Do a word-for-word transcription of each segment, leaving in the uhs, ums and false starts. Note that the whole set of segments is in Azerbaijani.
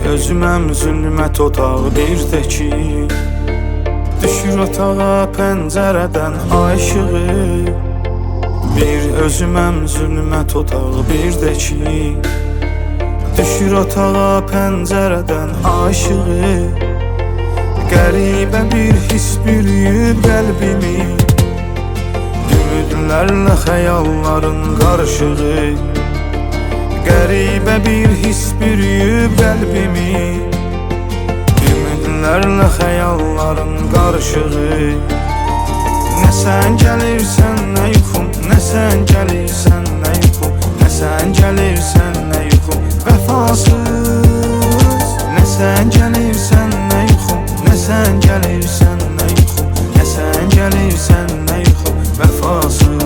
özüməm zülmət otağı bir də ki, düşür otağa pəncərədən ay işığı. Bir özüməm zülmət otağı bir də ki, düşür otağa pəncərədən ay işığı. Qəribə bir his bürüyüb qəlbimi, ümidlərlə xəyalların qarışığı. Qəribə bir his bürüyüb qəlbimi, ümidlərlə xəyalların qarışığı. Nə sən gəlirsən, nə yuxum, nə sən gəlirsən, nə yuxum, nə sən gəlirsən, nə yuxum, vəfasız. Nə sən gəlirsən, nə yuxum, nə sən gəlirsən, nə yuxum, nə sən gəlirsən, nə yuxum, vəfasız.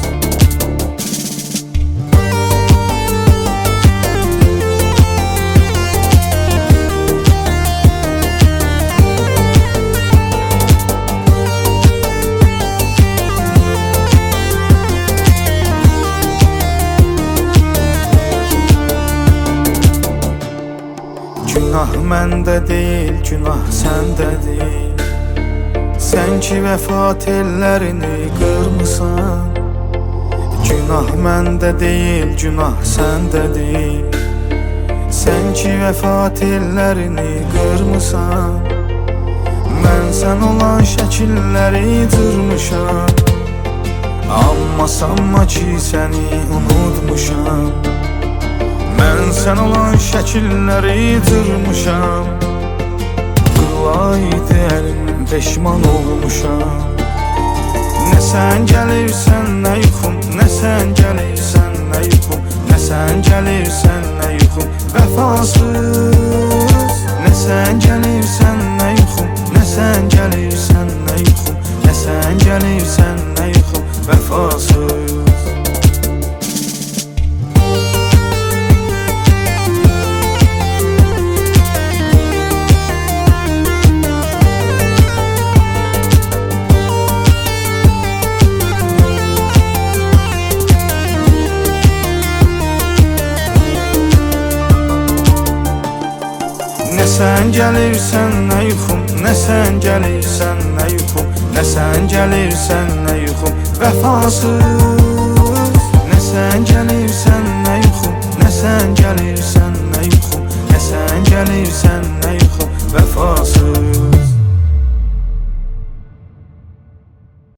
Günah məndə deyil, günah səndədir. Sən ki vəfat ellərini qırmısan. Günah məndə deyil, günah səndədir. Sən ki vəfat ellərini qırmısan. Mən sən olan şəkilləri cırmışam, amma sanma ki səni unutmuşam. Mən sən olan şəkilləri cırmışam, qılaydı əlim peşman olmuşam. Nə sən gəlirsən, nə yuxum, nə sən gəlirsən, nə yuxum, nə sən gəlirsən, nə yuxum, vəfasız. Nə sən gəlirsən, nə yuxum, nə sən gəlirsən, nə yuxum, nə sən gəlirsən, nə yuxum, vəfasız. Nə sən gəlirsən, nə yuxum, nə sən gəlirsən, nə yuxum, nə sən gəlirsən, nə yuxum, vəfasız. Nə sən gəlirsən, nə yuxum, nə sən gəlirsən, nə yuxum, nə sən gəlirsən, nə